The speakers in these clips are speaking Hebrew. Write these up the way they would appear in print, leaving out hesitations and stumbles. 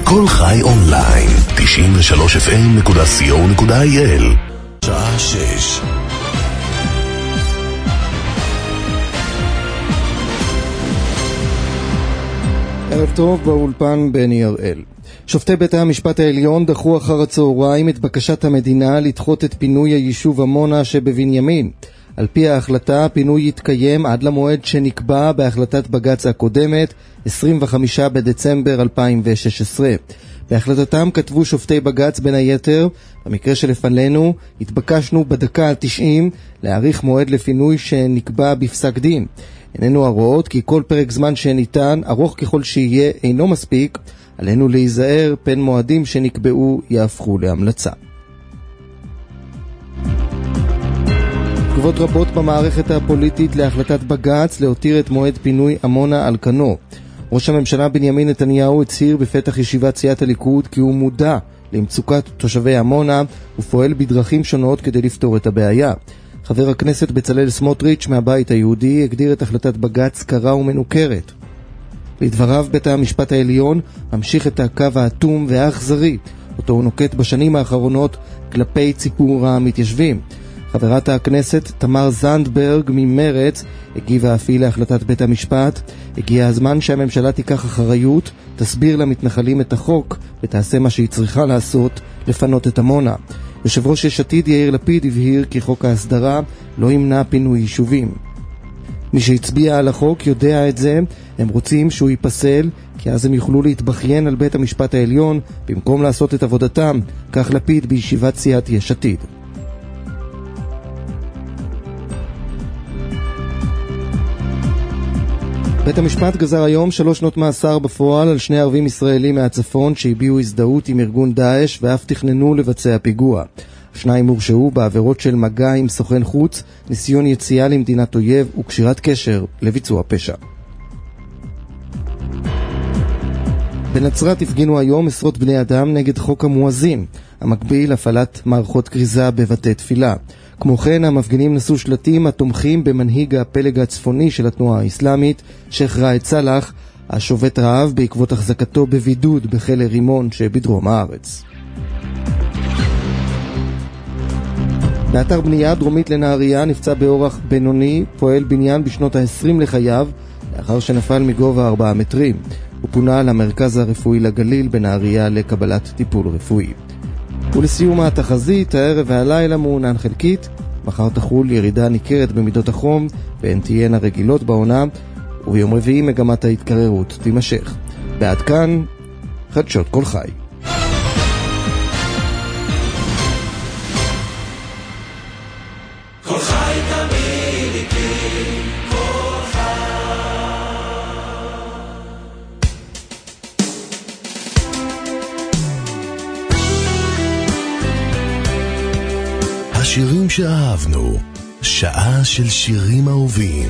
כל חי אונליין, 93fm.co.il. שעה 6. ערב טוב, באולפן בני הראל. שופטי בית המשפט העליון דחו אחר הצהריים את בקשת המדינה לדחות את פינוי היישוב עמונה שבבנימין. על פי ההחלטה, הפינוי יתקיים עד למועד שנקבע בהחלטת בג"ץ הקודמת, 25 בדצמבר 2016. בהחלטתם כתבו שופטי בג"ץ בין היתר, במקרה שלפנינו התבקשנו בדקה ה-90 להאריך מועד לפינוי שנקבע בפסק דין. איננו הרואות כי כל פרק זמן שניתן, ארוך ככל שיהיה, אינו מספיק. עלינו להיזהר פן מועדים שנקבעו יהפכו להמלצה. תגובות רבות במערכת הפוליטית להחלטת בג"ץ להותיר את מועד פינוי עמונה על כנו. ראש הממשלה בנימין נתניהו הצהיר בפתח ישיבת סיעת הליכוד כי הוא מודע למצוקת תושבי עמונה ופועל בדרכים שונות כדי לפתור את הבעיה. חבר הכנסת בצלאל סמוטריץ' מהבית היהודי הגדיר את החלטת בג"ץ קרה ומנוכרת. לדבריו, בית המשפט העליון ממשיך את הקו האטום והאכזרי אותו הוא נוקט בשנים האחרונות כלפי ציבור המתיישבים. חברת הכנסת תמר זנדברג ממרץ הגיבה אפילו להחלטת בית המשפט. הגיע הזמן שהממשלה תיקח אחריות, תסביר למתנחלים את החוק ותעשה מה שהיא צריכה לעשות, לפנות את עמונה. יושב ראש יש עתיד יאיר לפיד הבהיר כי חוק ההסדרה לא ימנע פינוי יישובים. מי שהצביע על החוק יודע את זה, הם רוצים שהוא ייפסל, כי אז הם יוכלו להתבכיין על בית המשפט העליון במקום לעשות את עבודתם, כך לפיד בישיבת סיעת יש עתיד. בית המשפט גזר היום 3 שנות מאסר בפועל על 2 ערבים ישראלים מהצפון שהביעו הזדהות עם ארגון דאעש ואף תכננו לבצע פיגוע. 2 הורשעו בעבירות של מגע עם סוכן חוץ, ניסיון יציאה למדינת אויב וקשירת קשר לביצוע פשע. בנצרת הפגינו היום עשרות בני אדם נגד חוק המואזין, המקביל הפעלת מערכות כריזה בבתי תפילה. כמו כן, המפגינים נשאו שלטים התומכים במנהיג הפלג הצפוני של התנועה האסלאמית, שייח ראאד סלאח, השובת רעב בעקבות החזקתו בבידוד בחיל רימון שבדרום הארץ. באתר בנייה דרומית לנהריה נפצע באורח בינוני פועל בניין בשנות ה-20 לחייו, לאחר שנפל מגובה 4 מטרים. הוא פונה למרכז הרפואי לגליל בנהריה לקבלת טיפול רפואי. ולסיום התחזית, הערב והלילה מעונן חלקית, מחר תחול ירידה ניכרת במידות החום, והן תהיינה רגילות בעונה, וביום רביעי מגמת ההתקררות תימשך. ועד כאן, חדשות כל חי. כל חי תמיד איתי, כל חי. השירים שאהבנו, שעה של שירים אהובים.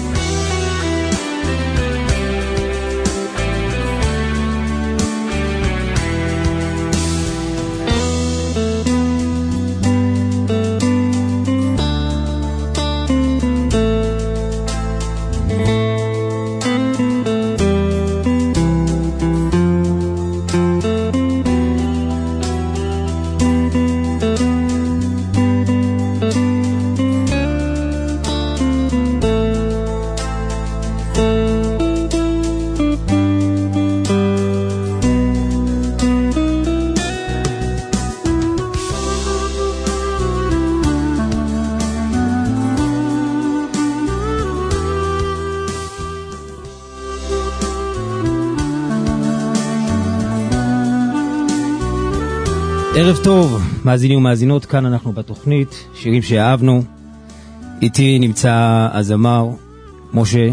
ערב טוב, מאזינים ומאזינות, כאן אנחנו בתוכנית, שירים שאהבנו. איתי נמצא הזמר, משה.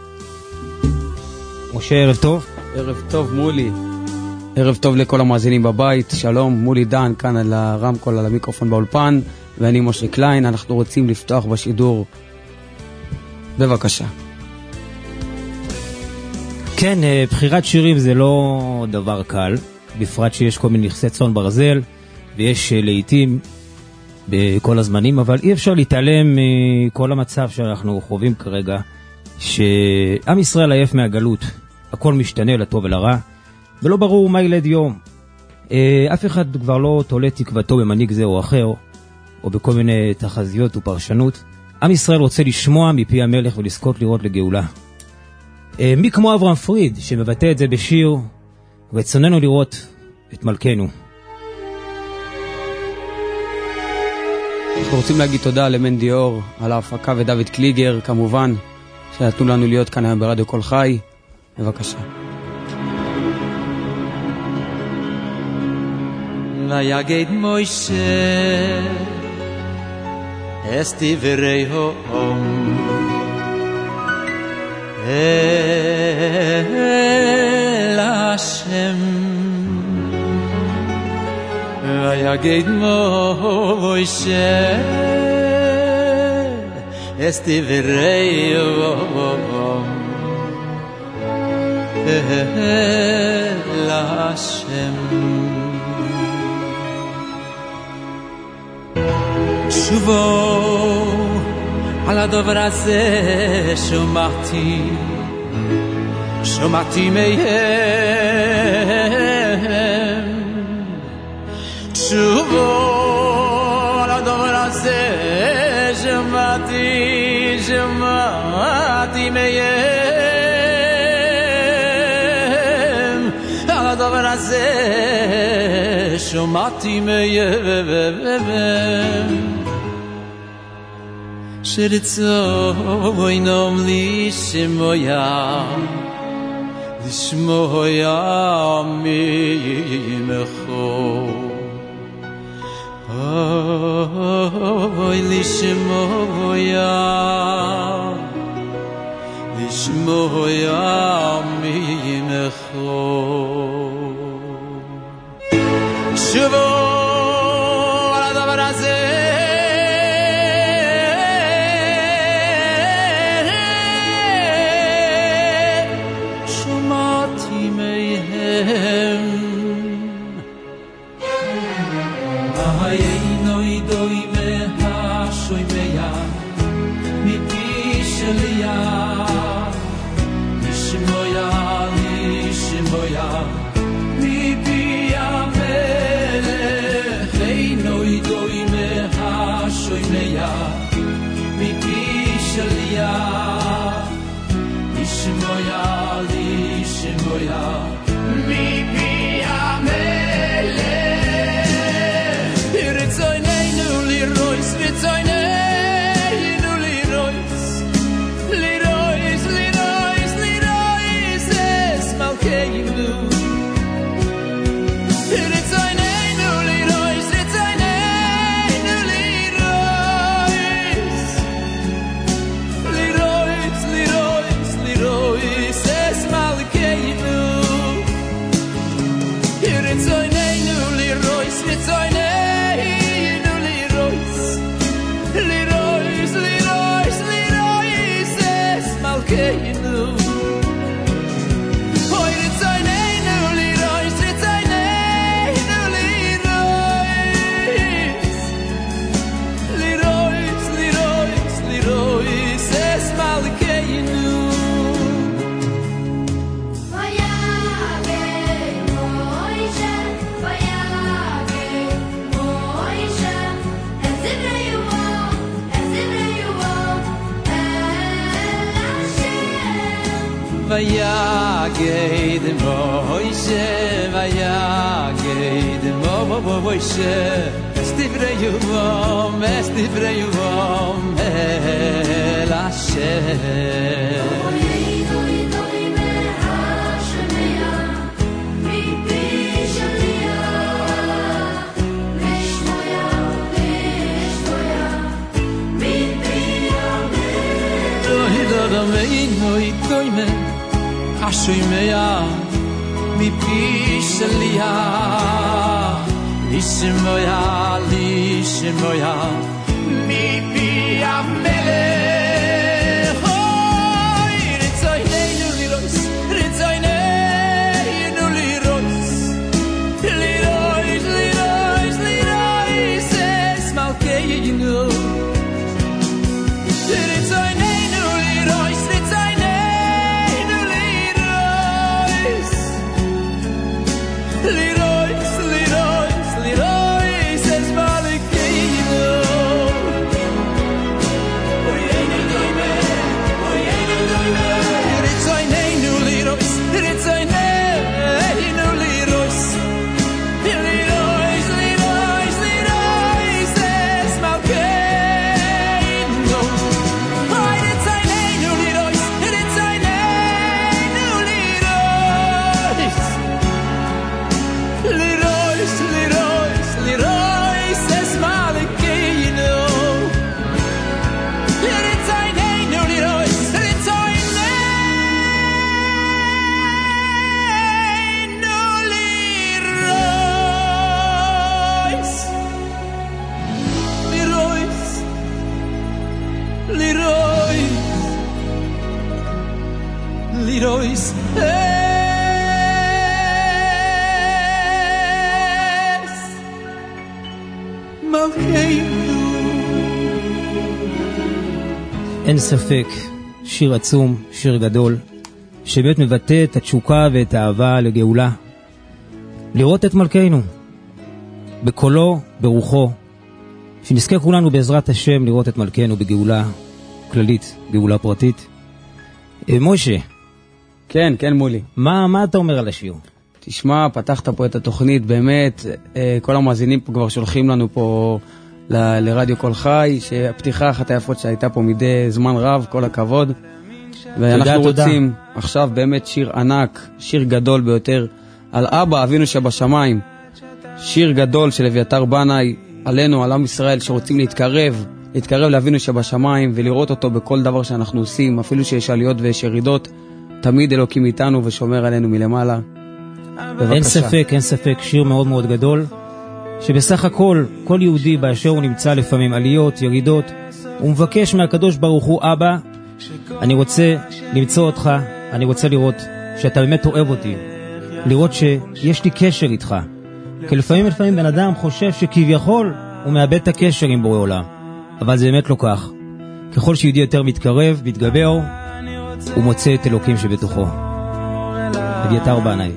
משה, ערב טוב. ערב טוב, מולי. ערב טוב לכל המאזינים בבית, שלום, מולי דן, כאן על הרמקול, על המיקרופון באולפן, ואני משה קליין, אנחנו רוצים לפתוח בשידור. בבקשה. כן, בחירת שירים זה לא דבר קל, בפרט שיש כל מיני נכסי צאן ברזל, ויש לעיתים בכל הזמנים, אבל אי אפשר להתעלם מכל המצב שאנחנו חווים כרגע, שעם ישראל עייף מהגלות, הכל משתנה לטוב ולרע, ולא ברור מה ילד יום. אף אחד כבר לא תולה תקוותו במנהיג זה או אחר, או בכל מיני תחזיות ופרשנות. עם ישראל רוצה לשמוע מפי המלך ולזכות לראות לגאולה. מי כמו אברהם פריד שמבטא את זה בשיר, ורצוננו לראות את מלכנו. אנחנו רוצים להגיד תודה למנדי אור על ההפקה ודוד קליגר כמובן, שנתנו לנו להיות כאן היום ברדיו כל חי. בבקשה. ויגד מוישה es divrei ha'om el Hashem ויגד מוישה es divrei ha'om el Hashem שובו על הדבר הזה שמעתי מהם שובו על הדבר הזה שמעתי מהם על הדבר הזה שמעתי מהם שרצוינם לשמוע ממך אוי לשמוע ממך שובו על הדבר הזה ויגד מוישה es divrei ha'om el Hashem אשוי מיה מפי שליה לשמוע מפי המלך אוי רצויננו לירוס es מלכנו רצויננו לירוס לירויס אין ספק, שיר עצום, שיר גדול, שבאמת מבטא את התשוקה ואת האהבה לגאולה. לראות את מלכנו, בקולו, ברוחו, שנזכה כולנו בעזרת השם לראות את מלכנו בגאולה כללית, גאולה פרטית. מוישה. כן, כן מולי. מה אתה אומר על השיר? תשמע, פתחת פה את התוכנית, באמת, כל המאזינים פה כבר שולחים לנו פה לרדיו כל חי, שהפתיחה אחת היפות שהייתה פה מדי זמן רב, כל הכבוד. ואנחנו רוצים עכשיו באמת שיר ענק, שיר גדול ביותר, על אבא אבינו שבשמיים. שיר גדול של אביתר בנאי, עלינו, על עם ישראל, שרוצים להתקרב לאבינו שבשמיים, ולראות אותו בכל דבר שאנחנו עושים, אפילו שיש עליות ויש ירידות, תמיד אלוקים איתנו ושומר עלינו מלמעלה. בבקשה. אין ספק, שיר מאוד מאוד גדול, שבסך הכל, כל יהודי באשר הוא נמצא לפעמים עליות, ירידות, הוא מבקש מהקדוש ברוך הוא, אבא, אני רוצה למצוא אותך, אני רוצה לראות שאתה באמת אוהב אותי, לראות שיש לי קשר איתך. כי לפעמים בן אדם חושב שכביכול הוא מאבד את הקשר עם בורא עולם, אבל זה באמת לא כך. ככל שיהודי יותר מתקרב, מתגבר, הוא מוצא את אלוקים שבתוכו. אביתר בנאי.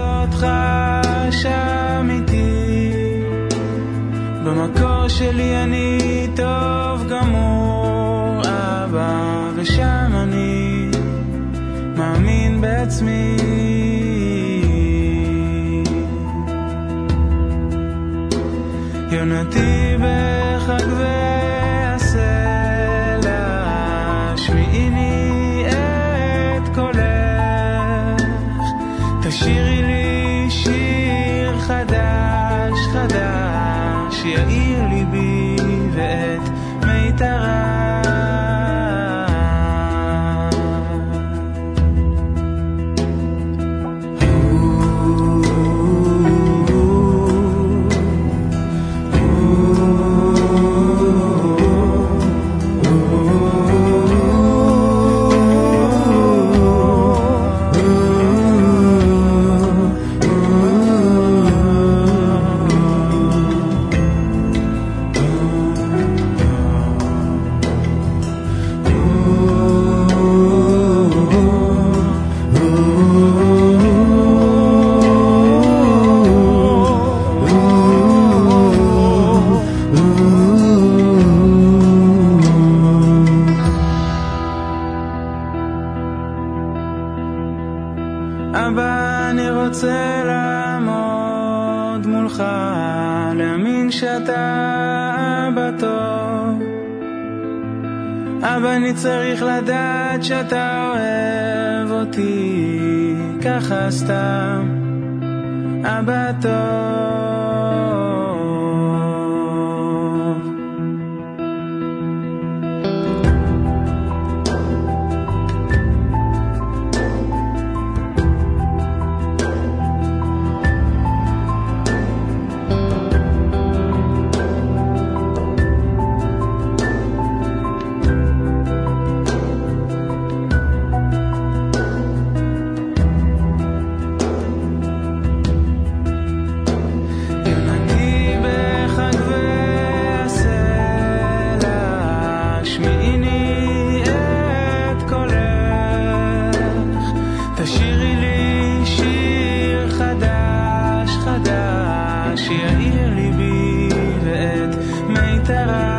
במקור שלי אני טוב גמור, אבא, ושם אני מאמין בעצמי. יונתי בחג והסלע, שמיעיני את קולך, תשירי לי שיר חדש חדש, יאיר ליבי ואת מיתרה. אבא, אני רוצה לעמוד מולך, להאמין שאתה אבא טוב. אבא, אני צריך לדעת שאתה אוהב אותי ככה סתם, אבא טוב. חדש שיעיר ליבי ואת מיתרה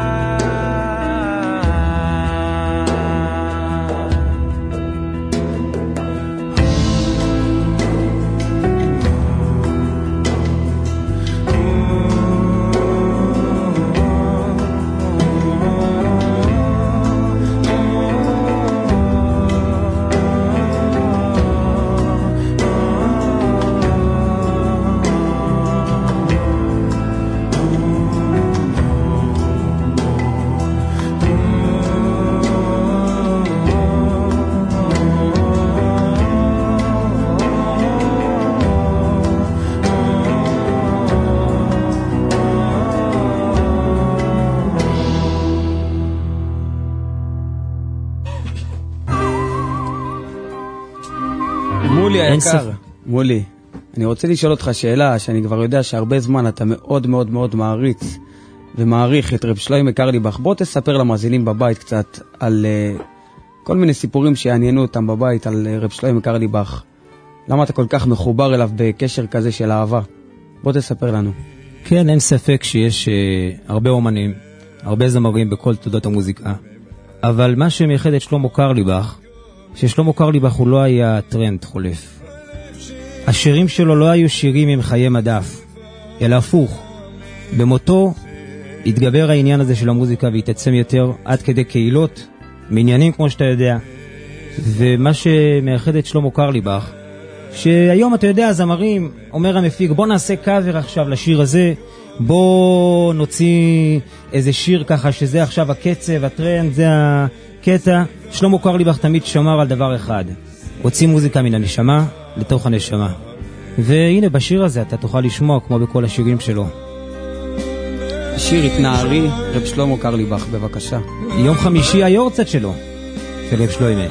מולי היקר, מולי, אני רוצה לשאול אותך שאלה שאני כבר יודע שהרבה זמן אתה מאוד מאוד מאוד מעריץ ומעריך את רב שלמה קרליבך. בוא תספר למאזינים בבית קצת על כל מיני סיפורים שיעניינו אותם בבית על רב שלמה קרליבך. למה אתה כל כך מחובר אליו בקשר כזה של אהבה? בוא תספר לנו. כן, אין ספק שיש הרבה אומנים, הרבה זמרים בכל תולדות המוזיקה. אבל מה שמייחד את שלמה קרליבך, ששלמה קרליבך הוא לא היה טרנד חולף. השירים שלו לא היו שירים עם חיי מדף, אלא הפוך. במותו התגבר העניין הזה של המוזיקה והתעצם יותר עד כדי קהילות, מעניינים כמו שאתה יודע. ומה שמייחד את שלמה קרליבך, שהיום אתה יודע, זמרים, אומר המפיק, בוא נעשה קאבר עכשיו לשיר הזה, בוא נוציא איזה שיר ככה שזה עכשיו הקצב, הטרנד, זה הקטע. שלמה קרליבך תמיד שמר על דבר אחד, הוציא מוזיקה מן הנשמה לתוך הנשמה. והנה בשיר הזה אתה תוכל לשמוע כמו בכל השירים שלו. שיר התנערי, רב שלמה קרליבך, בבקשה. יום חמישי היורצת שלו, של רב שלמה.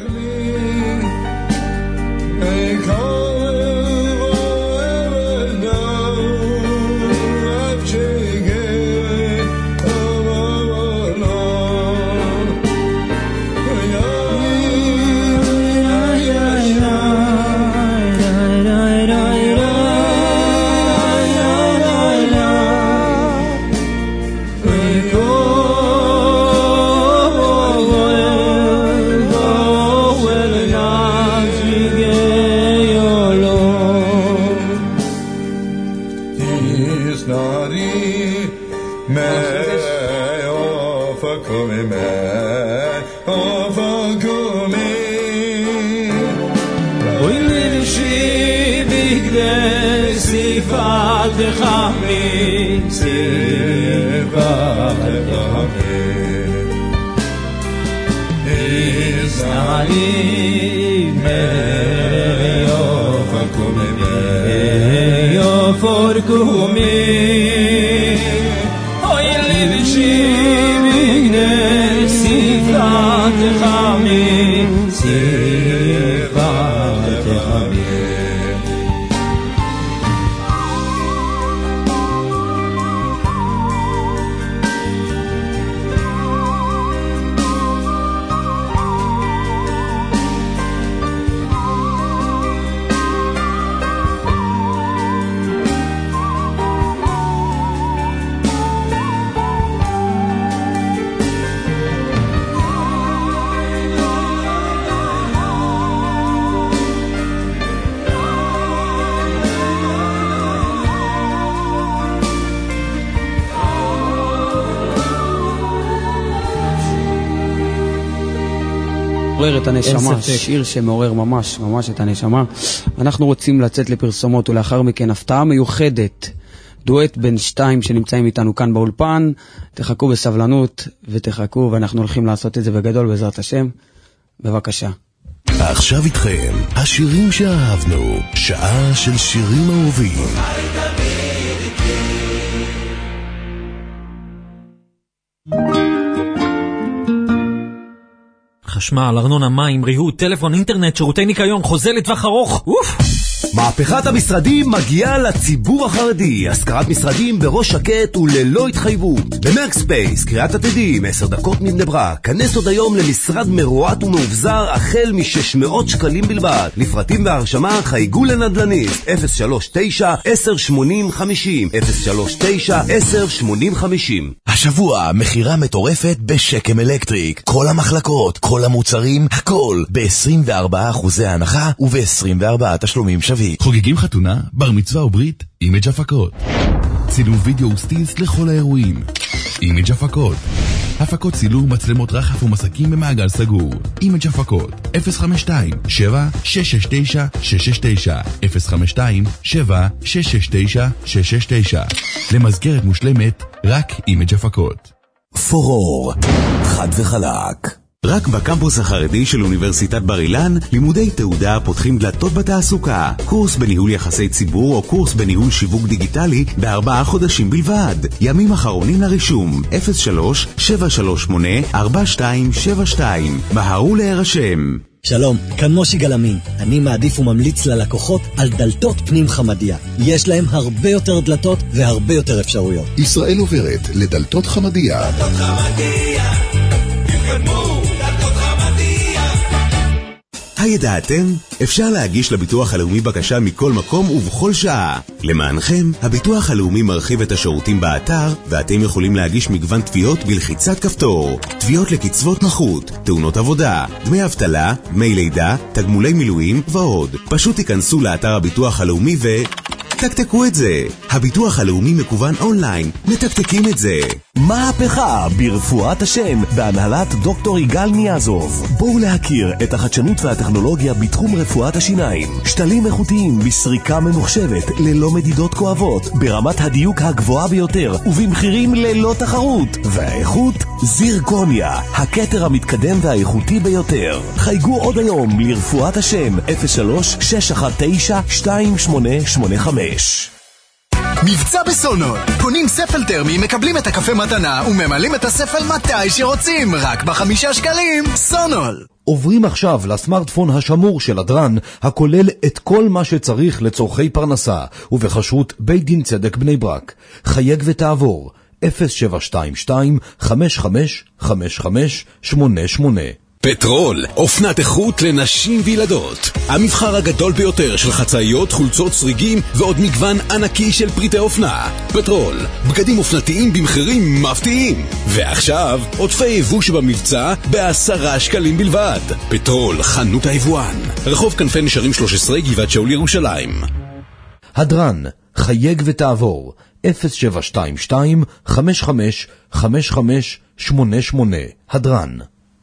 את הנשמה, שיר שמעורר ממש ממש את הנשמה. אנחנו רוצים לצאת לפרסומות ולאחר מכן הפתעה מיוחדת, דואט בין שתיים שנמצאים איתנו כאן באולפן. תחכו בסבלנות ותחכו, ואנחנו הולכים לעשות את זה בגדול בעזרת השם. בבקשה. עכשיו איתכם השירים שאהבנו, שעה של שירים אהובים. חשמל, ארנונה, מים, ריהוט, טלפון, אינטרנט, שירותי ניקיון, חוזה לטווח ארוך. אוף! מהפכת המשרדים מגיעה לציבור החרדי. השכרת משרדים בראש שקט וללא התחייבות. במרק ספייס, קריאת עתידים, 10 דקות מבני ברק. כנס עוד היום למשרד מרועט ומאובזר החל מ-600 שקלים בלבד. לפרטים והרשמה חייגו לנדלניסט 039-1080-50 039-1080-50. השבוע מחירה מטורפת בשקם אלקטריק. כל המחלקות, כל המוצרים, הכל ב-24% הנחה וב-24 תשלומים שווים. חוגגים חתונה, בר מצווה או ברית, אימג' הפקות. צילום וידאו וסטיס לכל האירועים. אימג' הפקות. הפקות צילום, מצלמות רחף ומסקים במעגל סגור. אימג' הפקות. 052-7-669-669 052-7-669-669. למזכרת מושלמת, רק אימג' הפקות. פורור, חד וחלק. רק בקמפוס החרדי של אוניברסיטת בר אילן, לימודי תעודה פותחים דלתות בתעסוקה. קורס בניהול יחסי ציבור או קורס בניהול שיווק דיגיטלי ב4 חודשים בלבד. ימים אחרונים לרישום, 03-738-4272. מהרו להירשם. שלום, כאן מושי גלמין. אני מעדיף וממליץ ללקוחות על דלתות פנים חמדיה. יש להם הרבה יותר דלתות והרבה יותר אפשרויות. ישראל עוברת לדלתות חמדיה. דלתות חמדיה, התקדמו, דלתות חמדיה. הידעתם? אפשר להגיש לביטוח הלאומי בקשה מכל מקום ובכל שעה. למענכם, הביטוח הלאומי מרחיב את השירותים באתר, ואתם יכולים להגיש מגוון תביעות בלחיצת כפתור. תביעות לקצבות נכות, תאונות עבודה, דמי אבטלה, דמי לידה, תגמולי מילואים ועוד. פשוט תיכנסו לאתר הביטוח הלאומי תקתקו את זה. הביטוח הלאומי מקוון אונליין. מתקתקים את זה. מהפכה ברפואת השן בהנהלת דוקטור יגאל ניאזוב. בואו להכיר את החדשנות והטכנולוגיה בתחום רפואת השיניים. שתלים איכותיים בסריקה ממוחשבת ללא מדידות כואבות, ברמת הדיוק הגבוהה ביותר ובמחירים ללא תחרות. והאיכות זירקוניה, הכתר המתקדם והאיכותי ביותר. חייגו עוד היום לרפואת השן 03-619-2885. מבצע בסונול. קונים ספל טרמי, מקבלים את הקפה מתנה וממלאים את הספל מתי שרוצים, רק ב5 שקלים. סונול. עוברים עכשיו לסמארטפון השמור של הדרן, הכולל את כל מה שצריך לצורכי פרנסה, ובחשרות בית דין צדק בני ברק. חייג ותעבור 0722-555588. פטרול, אופנת איכות לנשים וילדות. המבחר הגדול ביותר של חצאיות, חולצות, סריגים ועוד מגוון ענקי של פריטי אופנה. פטרול, בגדים אופנתיים במחירים מפתיעים. ועכשיו, עודפי יבוא שבמבצע ב10 שקלים בלבד. פטרול, חנות היבואן. רחוב כנפי נשרים 13, גבעת שאול ירושלים. הדרן, חייג ותעבור 0722-555588. הדרן.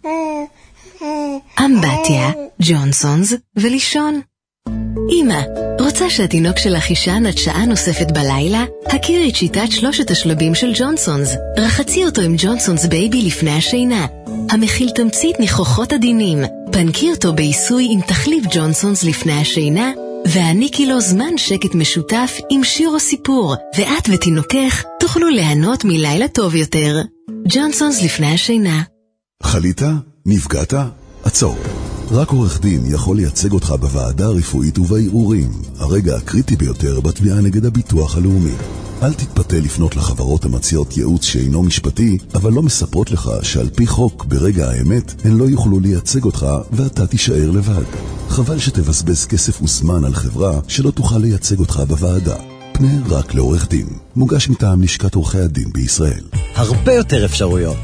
אמבטיה, ג'ונסונס ולישון. אמא, רוצה שהתינוק שלך ישן עד שעה נוספת בלילה? הכירי את שיטת 3 השלבים של ג'ונסונס. רחצי אותו עם ג'ונסונס בייבי לפני השינה, המכיל תמצית ניחוחות עדינים. פנקי אותו בעיסוי עם תחליף ג'ונסונס לפני השינה, והעניקי לו זמן שקט משותף עם שיר או סיפור, ואת ותינוקך תוכלו ליהנות מלילה טוב יותר. ג'ונסונס לפני השינה. חלית? נפגעת? עצור. רק עורך דין יכול לייצג אותך בוועדה הרפואית ובערעורים, הרגע הקריטי ביותר בתביעה נגד הביטוח הלאומי. אל תתפתה לפנות לחברות המציעות ייעוץ שאינו משפטי, אבל לא מספרות לך שעל פי חוק ברגע האמת הן לא יוכלו לייצג אותך ואתה תישאר לבד. חבל שתבזבז כסף וזמן על חברה שלא תוכל לייצג אותך בוועדה. פנה רק לעורך דין. מוגש מטעם לשכת עורכי הדין בישראל. הרבה יותר אפשרויות.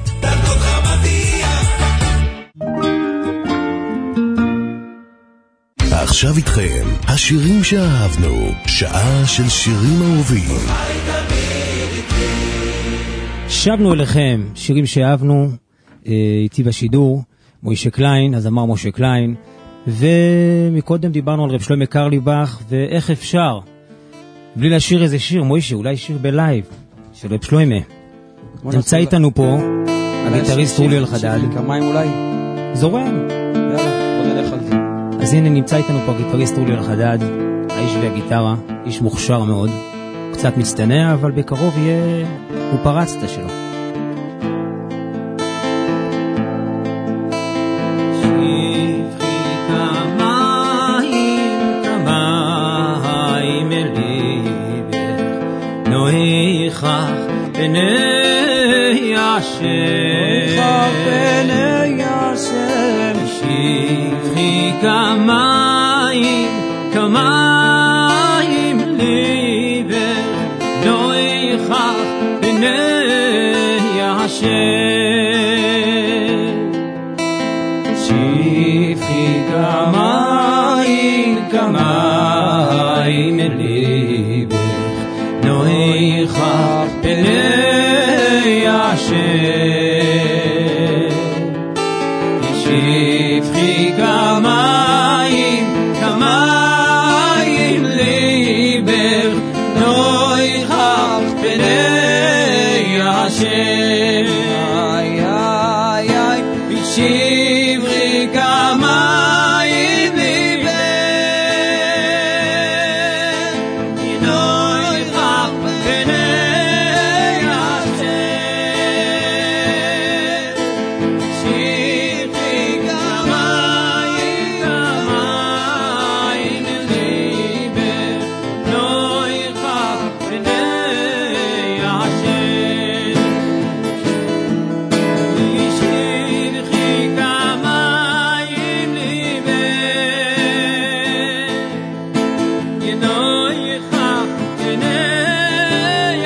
עכשיו איתכם, השירים שאהבנו, שעה של שירים אהובים. שבנו אליכם, שירים שאהבנו, איתי בשידור, מוישה קליין, אז אמר משה קליין, ומקודם דיברנו על רב שלמה קרליבך, ואיך אפשר, בלי לשיר איזה שיר, מוישה, אולי שיר בלייב, של רב שלמה. נמצא איתנו פה, הגיטריסט רולי אלחדד. כמיים אולי? זורם. יאללה, בוא נלך על זה. אז הנה נמצא איתנו פה הגיטריסט רולי אלחדד, האיש והגיטרה, איש מוכשר מאוד, קצת מצטנע, אבל בקרוב יהיה, הוא פרץ את השלו. שפכי כמיים כמיים לא יכח פני השם, שפכי כמים כמים ליבך, לא יכח פני השם, שפכי כמים כמים ליבך, לא יכח פני השם, שפכי כמים כמים ליבך, לא יכח פני השם, שפכי כמים ליבך, לא יכח פני השם, שפכי כמים כמים ליבך, לא יכח פני השם, שפכי כמים ליבך, לא יכח פני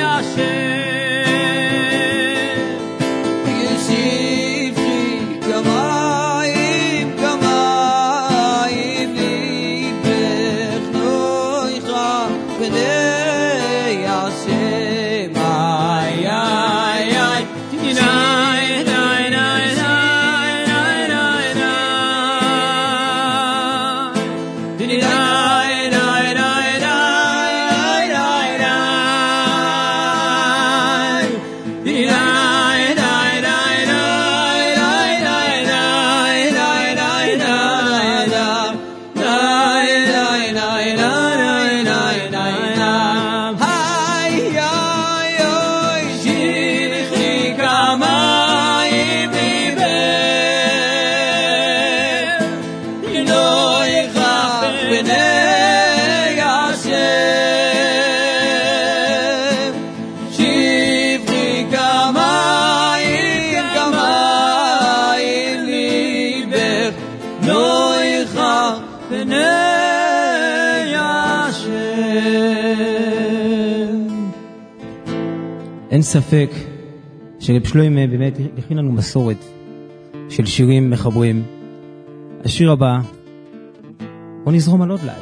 השם, שפכי כמים כמים ליבך, לא יכח פני השם, איי איי איי, תנאי נאי נאי נאי נאי נאי אין ספק שרב שלוימה באמת הכין לנו מסורת של שירים מחברים. השיר הבא, בוא נזרום על עוד לייב.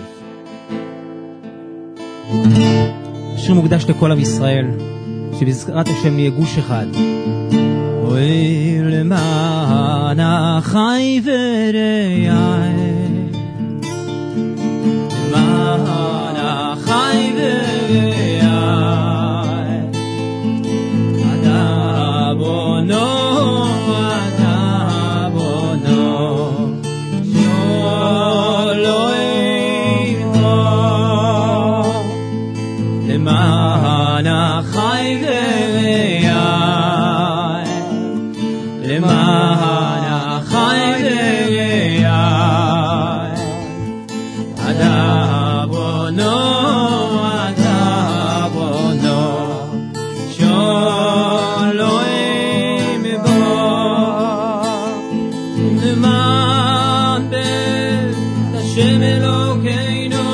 השיר מוקדש לכל עם ישראל, שבעזרת השם נהיה גוש אחד. אוי למען החי ורעי, למען החי ורעי, למען החי ורעי, למען החי ורעי, אתה בונו, אתה בונו, שולוים בו, למען בית השם אלוקינו,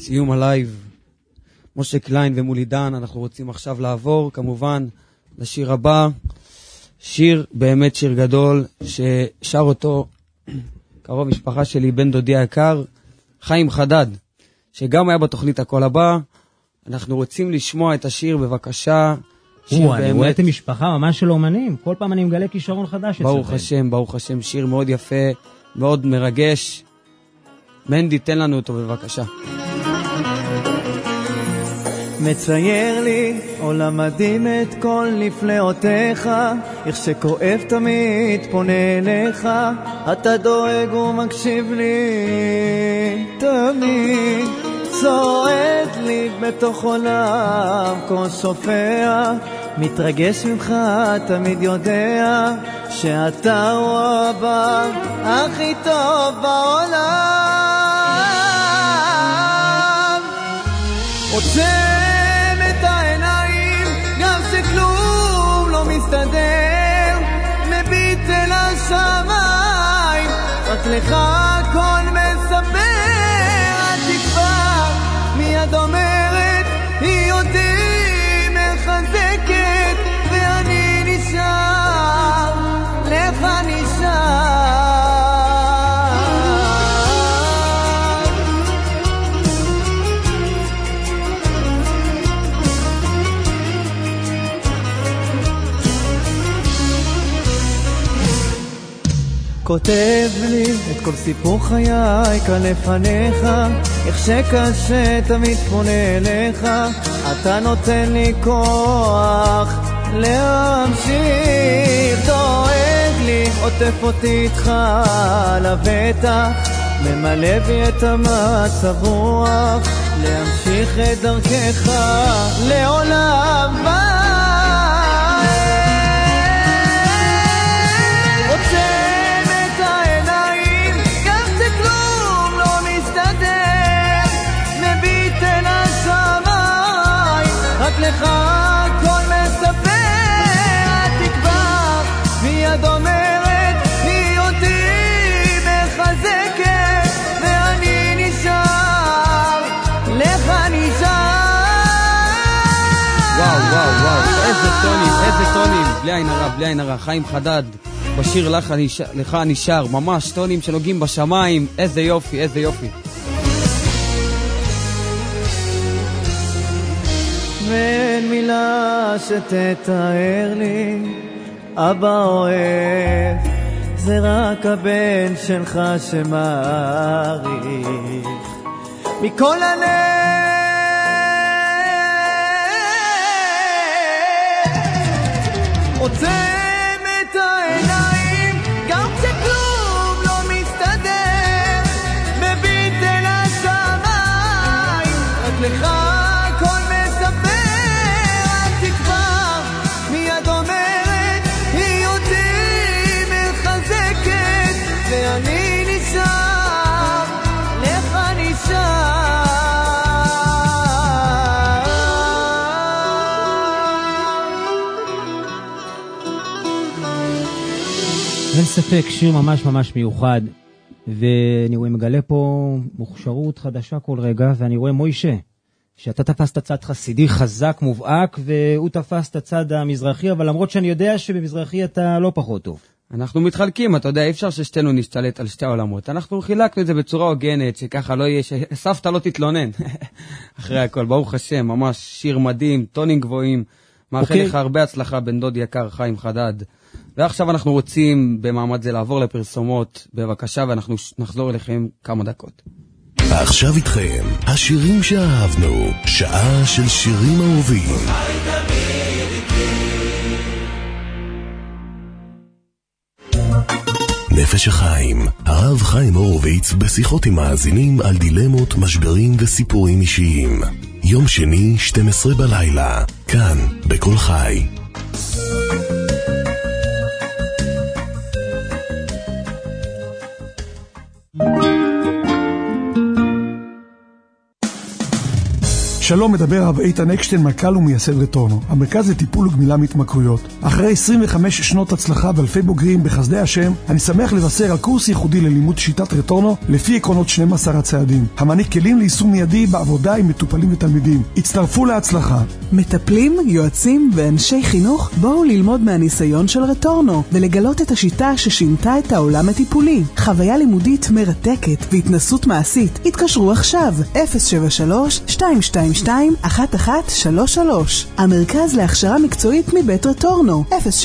סיום הלייב. משה קליין ומולי דן, אנחנו רוצים עכשיו לעבור כמובן לשיר הבא, שיר באמת שיר גדול, ששר אותו קרוב משפחה שלי, בן דודי היקר, חיים חדד, שגם היה בתוכנית הכל הבא. אנחנו רוצים לשמוע את השיר, בבקשה. אני רואה את המשפחה ממש של אומנים, כל פעם אני מגלה כישרון חדש. ברוך השם, ברוך השם, שיר מאוד יפה, מאוד מרגש. מנדי, תן לנו אותו בבקשה. מצייר לי עולם מדהים את כל נפלאותיך, איך שכואב תמיד פונה אליך, אתה דואג ומקשיב לי תמיד, צועד לי בתוך עולם כה שופע, מתרגש ממך תמיד יודע שאתה הוא הבא הכי טוב בעולם. עוצם את העיניים גם שכלום לא מסתדר, מביט אל השמיים רק לך הכל מספר, התקווה מיד אומרת היא אותי מחזקת, ואני נשאר לך נשאר. כותב לי את כל סיפור חיי כאן לפניך, איך שקשה תמיד פונה אליך, אתה נותן לי כוח להמשיך, דואג לי, עוטף אותי איתך לבטח, ממלא בי את המצב רוח, להמשיך את דרכך לעולם הבא. רק לך הכל מספר, התקווה מיד אומרת היא אותי מחזקת, ואני נשאר לך נשאר. וואו וואו וואו, איזה טונים, איזה טונים, בלי עין הרע, בלי עין הרע. חיים חדד בשיר לך נשאר, ממש טונים שנוגעים בשמיים, איזה יופי, איזה יופי. ואין מילה שתתאר לי, אבא אוהב, זה רק הבן שלך שמעריך מכל הלב. עוצם את העיניים גם כשכלום לא מסתדר, מביט אל השמיים רק לך ואני נשאר לך נשאר. אין ספק, שיר ממש ממש מיוחד, ואני רואה מגלה פה מוכשרות חדשה כל רגע, ואני רואה מוישה שאתה תפס את הצד חסידי חזק מובהק, והוא תפס את הצד המזרחי, אבל למרות שאני יודע שבמזרחי אתה לא פחות טוב. אנחנו מתחלקים, אתה יודע, אי אפשר ששתינו נשתלט על שתי העולמות. אנחנו חילקנו את זה בצורה הוגנת, שככה לא יהיה, שסבתא לא תתלונן. אחרי הכל, ברוך השם, ממש שיר מדהים, טונים גבוהים. מאחל לך הרבה הצלחה, בן דוד יקר, חיים חדד. ועכשיו אנחנו רוצים במעמד זה לעבור לפרסומות, בבקשה, ואנחנו נחזור אליכם כמה דקות. עכשיו איתכם, השירים שאהבנו, שעה של שירים אהובים. נפש החיים, הרב חיים הורוביץ בשיחות עם מאזינים על דילמות, משברים וסיפורים אישיים. יום שני, 12 בלילה, כאן, בכל חי. שלום, מדבר רב איתן אקשטיין, מנכ"ל ומייסד רטורנו, המרכז לטיפול וגמילה מהתמכרויות. אחרי 25 שנות הצלחה ואלפי בוגרים בחסדי השם, אני שמח לבשר על קורס ייחודי ללימוד שיטת רטורנו לפי עקרונות 12 הצעדים, המעניק כלים ליישום מיידי בעבודה עם מטופלים ותלמידים. הצטרפו להצלחה. מטפלים, יועצים ואנשי חינוך, בואו ללמוד מהניסיון של רטורנו ולגלות את השיטה ששינתה את העולם הטיפולי. חוויה לימודית מרתקת והתנסות מעשית. התקשרו עכשיו 073-222-1133. המרכז להכשרה מקצועית מבית רטורנו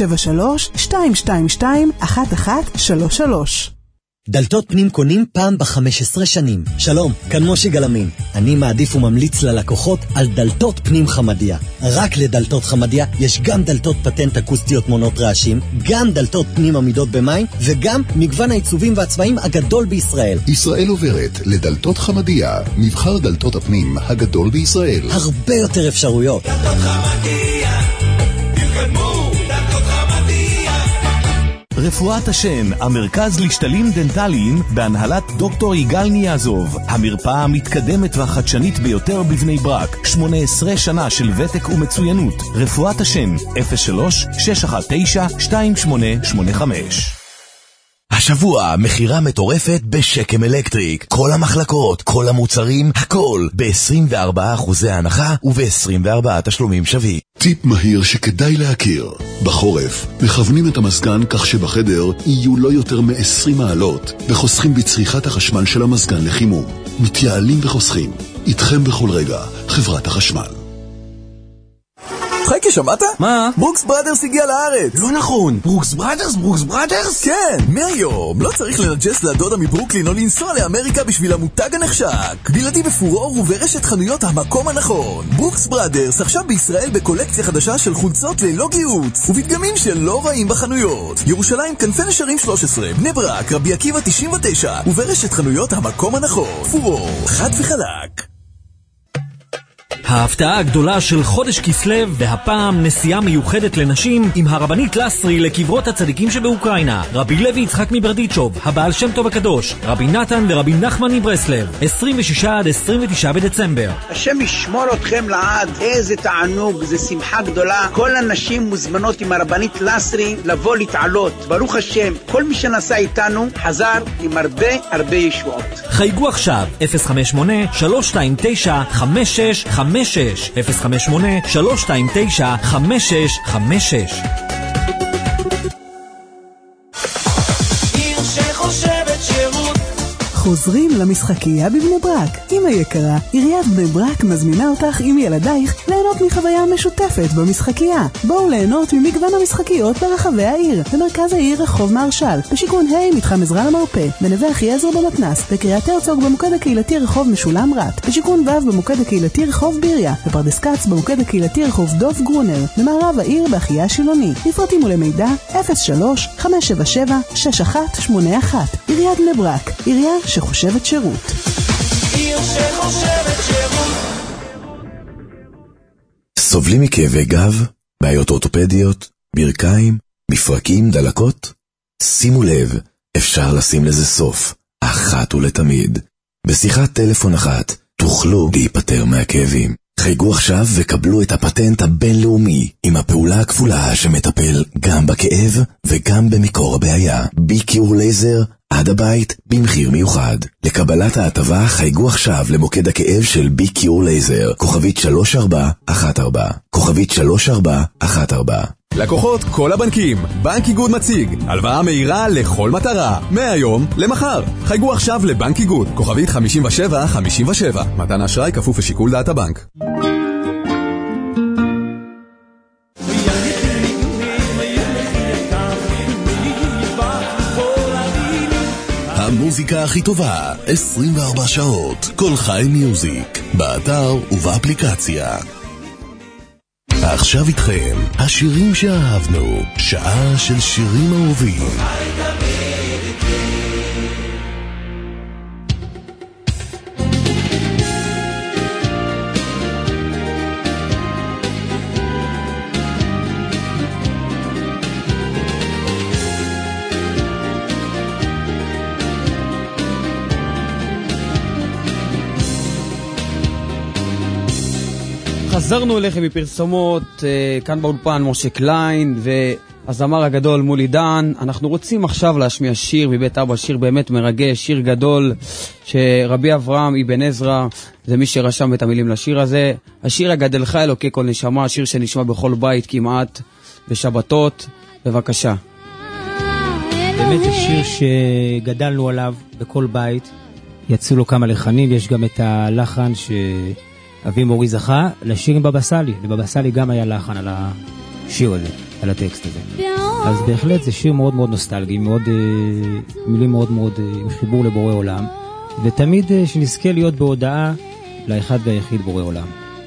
073-222-1133. דלתות פנים קונים פעם ב-15 שנים. שלום, כאן מושי גלמין. אני מעדיף וממליץ ללקוחות על דלתות פנים חמדיה. רק לדלתות חמדיה יש גם דלתות פטנט אקוסטיות מונות רעשים, גם דלתות פנים עמידות במים, וגם מגוון העיצובים והצבעים הגדול בישראל. ישראל עוברת לדלתות חמדיה, מבחר דלתות הפנים הגדול בישראל. הרבה יותר אפשרויות. דלתות חמדיה, תתקדמו, דלתות חמדיה. רפואת השן, המרכז לשתלים דנטליים בהנהלת דוקטור יגאל ניאזוב, המרפאה המתקדמת והחדשנית ביותר בבני ברק, 18 שנה של ותק ומצוינות. רפואת השן, 03-619-2885. השבוע מחירה מטורפת בשקם אלקטריק. כל המחלקות, כל המוצרים, הכל ב-24% הנחה וב-24 תשלומים שווים. טיפ מהיר שכדאי להכיר. בחורף, מכוונים את המזגן כך שבחדר יהיו לא יותר מ-20 מעלות, וחוסכים בצריכת החשמל של המזגן לחימום. מתייעלים וחוסכים. איתכם בכל רגע, חברת החשמל. חייקי, שמעת? מה? ברוקס בראדרס הגיע לארץ. לא נכון, ברוקס בראדרס? ברוקס בראדרס? כן, מהיום לא צריך לנג'ס לדודה מברוקלין או לנסוע לאמריקה בשביל המותג הנחשק. בלעדי בפורור וברשת חנויות המקום הנכון. ברוקס בראדרס עכשיו בישראל בקולקציה חדשה של חולצות ללא גיוץ ובדגמים שלא רעים בחנויות. ירושלים כנפי נשרים 13, בני ברק, רבי עקיבא 99 וברשת חנויות המקום הנכון. פורור, חד וחלק. ההפתעה הגדולה של חודש כסלב, והפעם נסיעה מיוחדת לנשים עם הרבנית לסרי לקברות הצדיקים שבאוקראינה, רבי לוי יצחק מברדיצ'וב, הבעל שם טוב הקדוש, רבי נתן ורבי נחמן מברסלב, 26 עד 29 בדצמבר. השם ישמור אתכם לעד, איזה תענוג, זה שמחה גדולה. כל הנשים מוזמנות עם הרבנית לסרי לבוא להתעלות. ברוך השם, כל מי שנסע איתנו חזר עם הרבה ישועות. חייגו עכשיו 058-329-5656 058-329-5656. עיר שחושבת שירות. חוזרים למשחקייה בבני ברק. אמא יקרה, עיריית בני ברק מזמינה אותך עם ילדייך ליהנות מחוויה משותפת במשחקייה. בואו ליהנות ממגוון המשחקיות ברחבי העיר. במרכז העיר רחוב מרשל, בשיכון ה' מתחם עזרא למרפא, בנווה אחיעזר במתנ"ס, בקריית הרצוג במוקד הקהילתי רחוב משולם רט, בשיכון ו' במוקד הקהילתי רחוב ביריה, בפרדס כץ במוקד הקהילתי רחוב דוב גרונר, במערב העיר באחייה שילוני. לפרטים ולמידע 03-577-6181. עיריית בני ברק, עירייה שחושבת שירות. עיר שחושבת שירות. סובלים מכאבי גב, בעיות אורתופדיות, ברכיים, מפרקים, דלקות? שימו לב, אפשר לשים לזה סוף, אחת ולתמיד. בשיחת טלפון אחת תוכלו להיפטר מהכאבים. חייגו עכשיו וקבלו את הפטנט הבינלאומי עם הפעולה הכפולה שמטפל גם בכאב וגם במקור הבעיה. BQ לייזר עד הבית במחיר מיוחד. לקבלת ההטבה חייגו עכשיו למוקד הכאב של BQ לייזר, כוכבית 3414, כוכבית 3414. לקוחות כל הבנקים, בנק איגוד מציג הלוואה מהירה לכל מטרה, מהיום למחר. חייגו עכשיו לבנק איגוד, כוכבית 5757. מתן אשראי כפוף לשיקול דעת הבנק. המוזיקה הכי טובה, 24 שעות, כל חי מיוזיק, באתר ובאפליקציה. עכשיו איתכם, השירים שאהבנו, שעה של שירים אהובים. חזרנו אליכם מפרסומות, כאן באולפן משה קליין והזמר הגדול מולי דן. אנחנו רוצים עכשיו להשמיע שיר מבית אבא, שיר באמת מרגש, שיר גדול שרבי אברהם אבן עזרא זה מי שרשם את המילים לשיר הזה. השיר הגדלך אלוקי כל נשמה, שיר שנשמע בכל בית כמעט בשבתות. בבקשה. באמת זה שיר שגדלנו עליו בכל בית, יצאו לו כמה לחנים, יש גם את הלחן שאבי מורי זכה לשיר עם בבא סאלי, לבבא סאלי גם היה לחן על השיר הזה, על הטקסט הזה. אז בהחלט זה שיר מאוד מאוד נוסטלגי, מאוד, מילים מאוד מאוד עם חיבור לבורא עולם, ותמיד שנזכה להיות בהודעה לאחד והיחיד בורא עולם.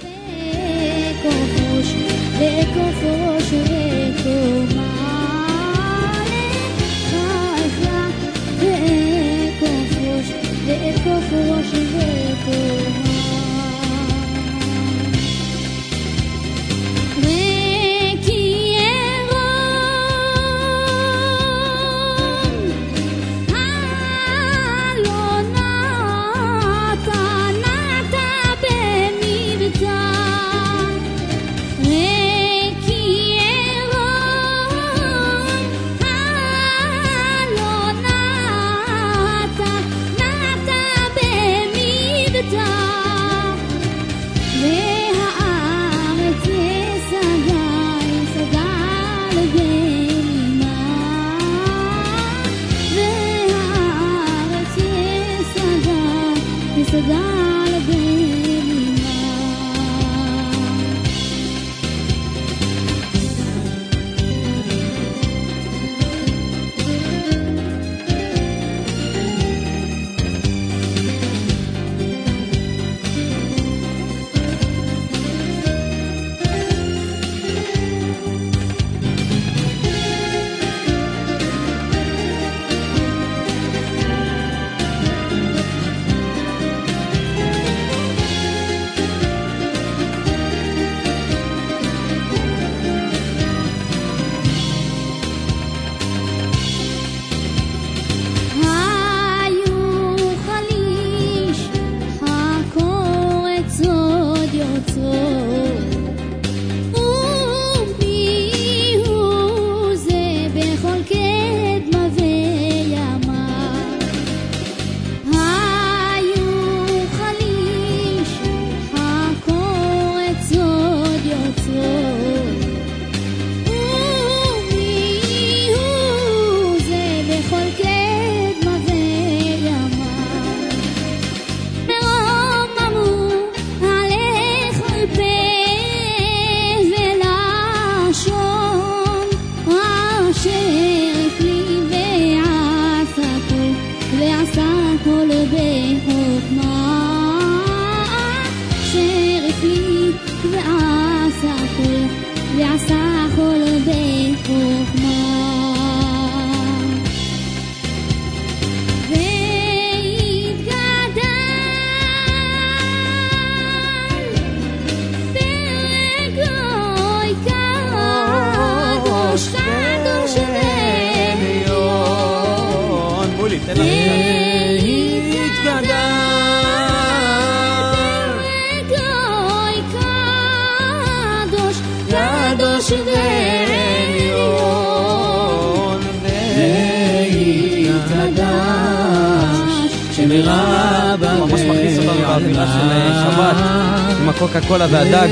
ממש מכניס אותנו באווירה של שבת עם הקוקה קולה והדג.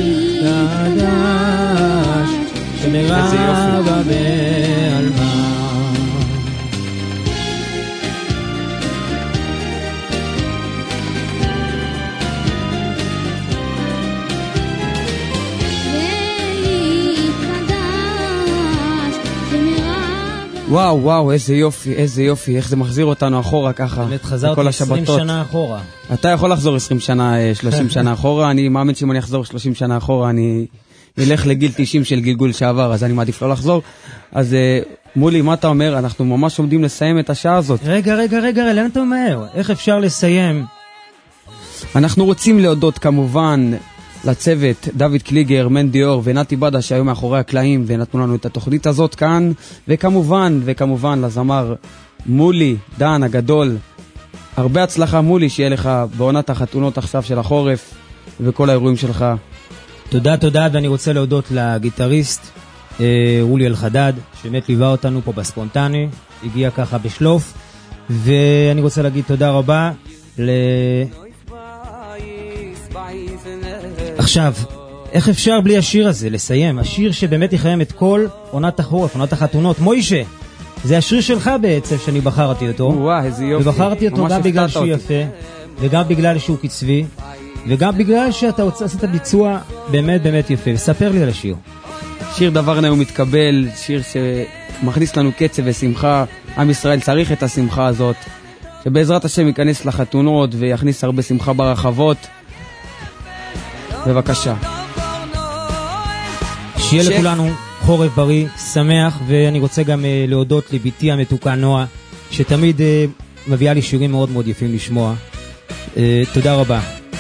איזה יופי. וואו וואו, איזה יופי, איזה יופי, איך זה מחזיר אותנו אחורה ככה. באמת חזרתי 20 שנה אחורה. אתה יכול לחזור 20 שנה, 30 שנה אחורה, אני מאמין שאם אני אחזור 30 שנה אחורה, אני אלך לגיל 90 של גלגול שעבר, אז אני מעדיף לא לחזור. אז מולי, מה אתה אומר? אנחנו ממש עומדים לסיים את השעה הזאת. רגע, לאן אתה אומר? איך אפשר לסיים? אנחנו רוצים להודות כמובן לצוות דוד קליגר, מנדי אור ונתי בדה שהיו מאחורי הקלעים ונתנו לנו את התוכנית הזאת כאן, וכמובן לזמר מולי דן הגדול. הרבה הצלחה מולי, שיהיה לך בעונת החתונות עכשיו של החורף וכל האירועים שלך תודה, ואני רוצה להודות לגיטריסט רולי אלחדד, שבאמת ליווה אותנו פה בספונטני, הגיע ככה בשלוף, ואני רוצה להגיד תודה רבה עכשיו, איך אפשר בלי השיר הזה לסיים? השיר שבאמת יחיים את כל עונת החורף, עונת החתונות. מוישה, זה השיר שלך בעצם שאני בחרתי אותו. וואי, איזה יופי. ובחרתי אותו גם בגלל שהוא יפה, וגם בגלל שהוא קצבי, וגם בגלל שאתה עשית ביצוע באמת באמת יפה. ספר לי על השיר. שיר דבר נאו מתקבל, שיר שמכניס לנו קצב ושמחה. עם ישראל צריך את השמחה הזאת, שבעזרת השם ייכנס לחתונות ויכניס הרבה שמחה ברחבות. בבקשה. שיהיה לכולנו חורף בריא, שמח, ואני רוצה גם להודות לביתי המתוקה נועה, שתמיד מביאה לי שירים מאוד מאוד יפים לשמוע. תודה רבה.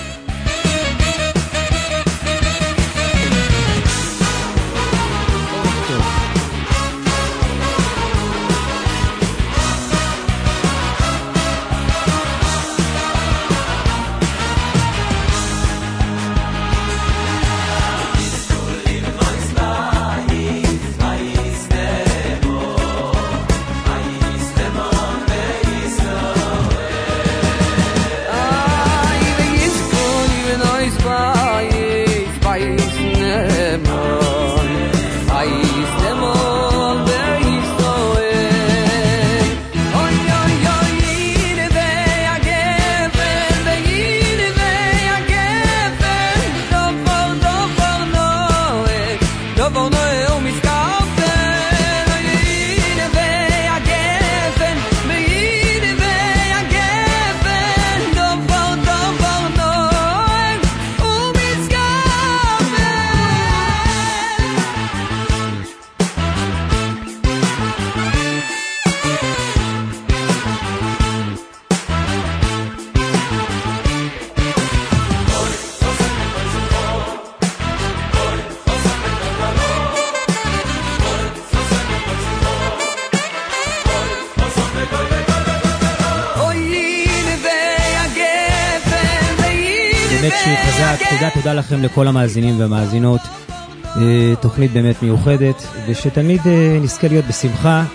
תודה לכם לכל המאזינים והמאזינות. תוכנית באמת מיוחדת, ושתמיד נזכה להיות בשמחה.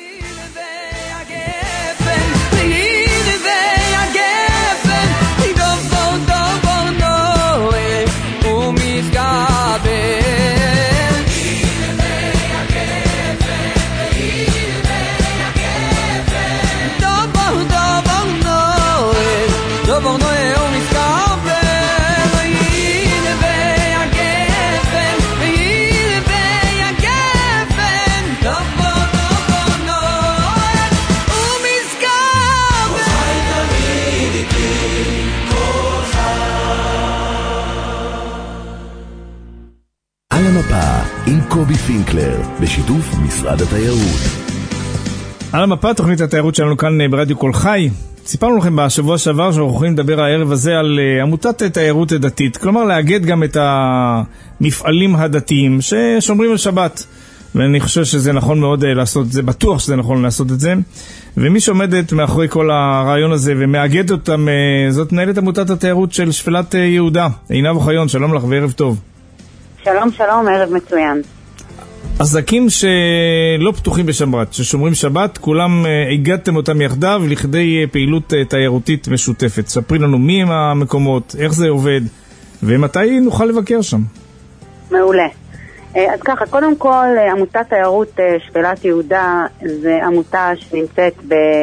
עם קובי פינקלר, בשיתוף משרד התיירות. על המפה, תוכנית התיירות שלנו כאן ברדיו כל חי. סיפרנו לכם בשבוע שעבר שאנחנו יכולים לדבר הערב הזה על עמותת תיירות דתית, כלומר לאגד גם את המפעלים הדתיים ששומרים על שבת. ואני חושב שזה נכון מאוד לעשות את זה, בטוח שזה נכון לעשות את זה. ומי שעומדת מאחורי כל הרעיון הזה ומאגד אותם, זאת מנהלת עמותת התיירות של שפלת יהודה, עינב אוחיון. שלום לך וערב טוב. שלום, שלום, ערב מצוין. עסקים שלא פתוחים בשבת, ששומרים שבת, כולם הגעתם אותם יחדיו לכדי פעילות תיירותית משותפת. ספרי לנו מי הם המקומות, איך זה עובד, ומתי נוכל לבקר שם. מעולה. אז ככה, קודם כל, עמותת תיירות שפלת יהודה זה עמותה שנמצאת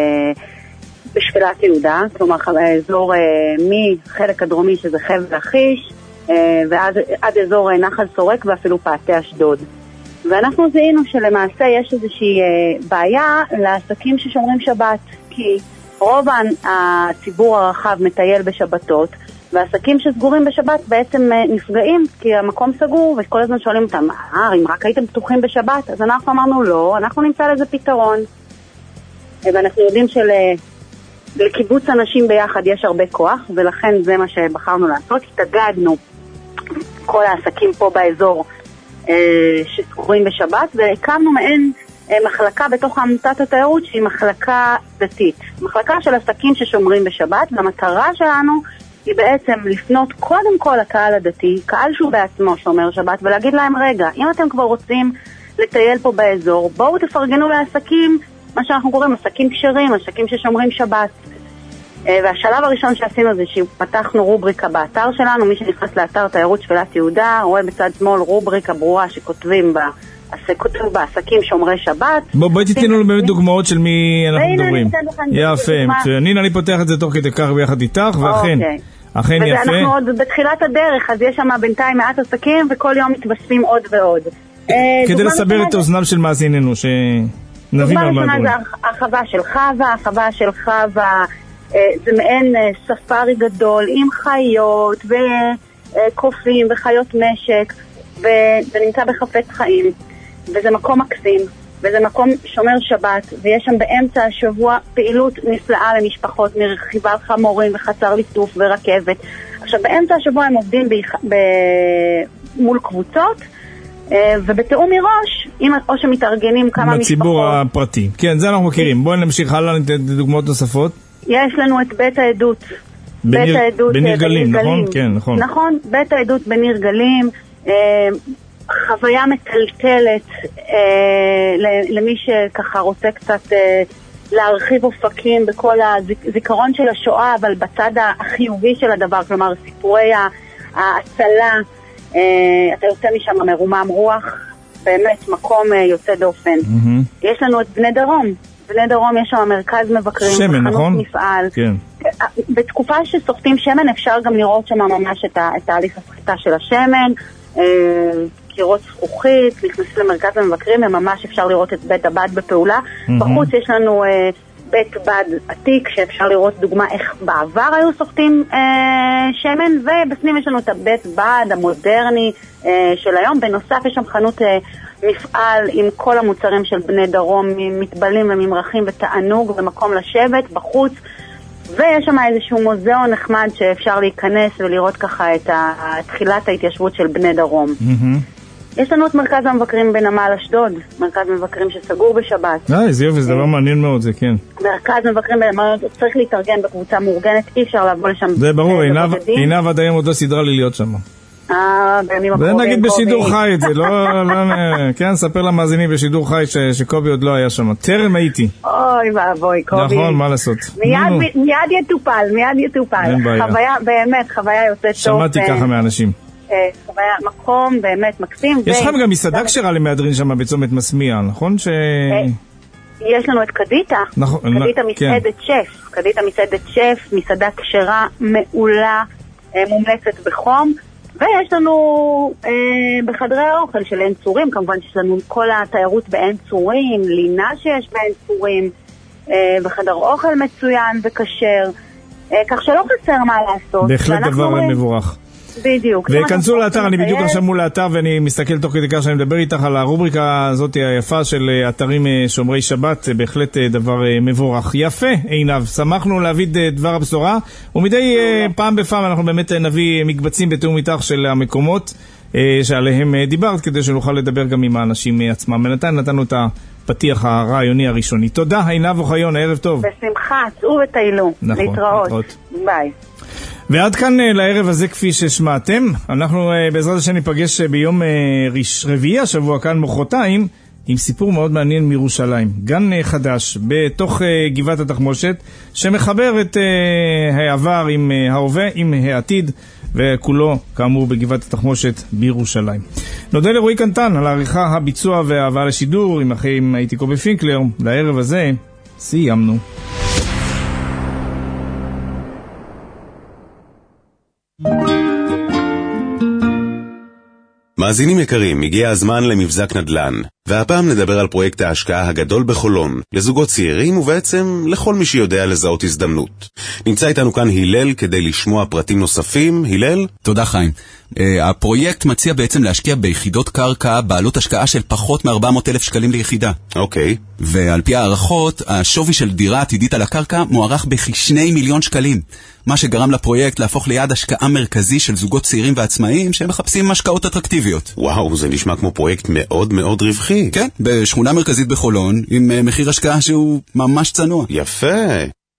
בשפלת יהודה, כלומר אזור מחלק הדרומי שזה חבל לכיש, ועד אזור נחל סורק ואפילו פאתי אשדוד. ואנחנו זיהינו שלמעשה יש איזושהי בעיה לעסקים ששומרים שבת, כי רוב הציבור הרחב מטייל בשבתות, והעסקים שסגורים בשבת בעצם נפגעים, כי המקום סגור, וכל הזמן שואלים אותם, אם רק הייתם פתוחים בשבת? אז אנחנו אמרנו לא, אנחנו נמצא לזה פתרון. ואנחנו יודעים שלקיבוץ אנשים ביחד יש הרבה כוח, ולכן זה מה שבחרנו לעשות. התאגדנו כל העסקים פה באזור שסגורים בשבת, והקמנו מעין מחלקה בתוך עמותת התיירות שהיא מחלקה דתית, מחלקה של עסקים ששומרים בשבת, והמטרה שלנו היא בעצם לפנות קודם כל לקהל הדתי, קהל שהוא בעצמו שומר שבת, ולהגיד להם, רגע, אם אתם כבר רוצים לטייל פה באזור, בואו תפרגנו לעסקים, מה שאנחנו קוראים עסקים כשרים, עסקים ששומרים שבת. והשלב הראשון שעשינו זה שפתחנו רובריקה באתר שלנו, מי שנכנס לאתר תיירות שפלת יהודה, רואה בצד שמאל רובריקה ברורה שכותבים בעסקים שומרי שבת. בואי תיתנו לנו באמת דוגמאות של מי אנחנו מדברים. יפה, מצוין. הנה אני פותח את זה תוך כדי כך ביחד איתך, ואכן יפה. ואנחנו עוד בתחילת הדרך, אז יש שם בינתיים מעט עסקים, וכל יום מתווספים עוד ועוד. כדי לסבר את אוזנם של מאזיננו, שנבין על מה הדברים. זה החווה של חווה, זה מעין ספארי גדול עם חיות וקופים וחיות משק, וזה נמצא בחפץ חיים, וזה מקום מקסים, וזה מקום שומר שבת, ויש שם באמצע השבוע פעילות נפלאה למשפחות, מרכיבה חמורים וחצר ליטוף ורכבת. עכשיו באמצע השבוע הם עובדים מול קבוצות, ובתאום מראש, או שמתארגנים כמה משפחות. בציבור הפרטי. כן, זה אנחנו מכירים. בואי נמשיך הלאה, ניתן דוגמאות נוספות. יש לנו את בית העדות. בניר גלים, נכון? כן, נכון. נכון, בית העדות בניר גלים, חוויה מטלטלת למי שככה רוצה קצת להרחיב אופקים בכל הזיכרון של השואה, אבל בצד החיובי של הדבר, כלומר סיפורי ההצלה, אתה יוצא משם מרומם רוח, באמת מקום יוצא דופן. יש לנו את בני דרום. בני דרום יש שם מרכז מבקרים, שמן, נכון? מפעל. כן. בתקופה שסוחטים שמן אפשר גם לראות שם ממש את תהליך הסחיטה של השמן, קירות זכוכית, נכנס למרכז המבקרים, וממש אפשר לראות את בית הבד בפעולה. בחוץ יש לנו בית בד עתיק, שאפשר לראות דוגמה איך בעבר היו סוחטים שמן, ובפנים יש לנו את הבית בד המודרני של היום. בנוסף יש שם חנות מפעל עם כל המוצרים של בני דרום, מתבלים וממרחים ותענוג ומקום לשבת בחוץ, ויש שם איזשהו מוזיאון נחמד שאפשר להיכנס ולראות ככה את תחילת ההתיישבות של בני דרום. יש לנו את מרכז המבקרים בנמל אשדוד, מרכז מבקרים שסגור בשבת. זה יופי, זה דבר מעניין מאוד, זה כן. מרכז מבקרים בנמל אשדוד, צריך להתארגן בקבוצה מאורגנת, אי אפשר לבוא לשם. זה ברור, עינב עד היום עוד לא סדרה לי להיות שם. זה נגיד בשידור חי, זה לא, כן, ספר למאזינים בשידור חי שקובי עוד לא היה שם. טרם הייתי. אוי ואבוי, קובי. נכון, מה לעשות. מיד יטופל. חוויה, באמת, חוויה יוצאת טוב. שמעתי ככה מאנשים. חוויה, מקום באמת מקסים. יש לכם גם מסעדה כשרה למהדרין שם בצומת מסמיע, נכון? יש לנו את קדיטה. קדיטה מסעדת שף. קדיטה מסעדת שף, מסעדה כשרה מעולה, מומלצת בחום. ויש לנו בחדרי האוכל של עין צורים, כמובן שיש לנו כל התיירות בעין צורים, לינה שיש בעין צורים, בחדר אוכל מצוין וכשר, כך שלא חסר מה לעשות. בהחלט דבר מבורך. בדיוק. וכנסו לאתר, אני בדיוק עכשיו מול האתר ואני מסתכל תוך כדי כך שאני מדבר איתך על הרובריקה הזאת היפה של אתרים שומרי שבת, בהחלט דבר מבורך. יפה, עינב, שמחנו להביא דבר הבשורה, ומדי פעם בפעם אנחנו באמת נביא מקבצים בתאום איתך של המקומות שעליהם דיברת, כדי שנוכל לדבר גם עם האנשים עצמם. בינתיים נתנו את הפתיח הרעיוני הראשוני. תודה, עינב אוחיון, ערב טוב. בשמחה, צאו וטיילו. נכון, להתראות. ביי. ועד כאן לערב הזה כפי ששמעתם. אנחנו בעזרת השם ניפגש ביום רביעי השבוע כאן מחרתיים עם סיפור מאוד מעניין מירושלים. גן חדש בתוך גבעת התחמושת שמחבר את העבר עם ההווה עם העתיד, וכולו כאמור בגבעת התחמושת בירושלים. נודה לרועי קנטן על העריכה, הביצוע וההבאה לשידור. עם אחים הייתי קובי פינקלר. לערב הזה סיימנו. מאזינים יקרים, הגיע הזמן למבזק נדל"ן, והפעם נדבר על פרויקט ההשקעה הגדול בחולון, לזוגות צעירים ובעצם לכל מי שיודע לזהות הזדמנות. נמצא איתנו כאן הלל כדי לשמוע פרטים נוספים. הלל? תודה חיים. הפרויקט מציע בעצם להשקיע ביחידות קרקע בעלות השקעה של פחות מ-400,000 שקלים ליחידה. אוקיי. ועל פי הערכות, השווי של דירה עתידית על הקרקע מוערך בכ2 מיליון שקלים. מה שגרם לפרויקט להפוך ליעד השקעה מרכזי של זוגות צעירים ועצמאיים שמחפשים השקעות אטרקטיביות. וואו, זה נשמע כמו פרויקט מאוד מאוד רווחי. כן, בשכונה מרכזית בחולון, עם מחיר השקעה שהוא ממש צנוע. יפה.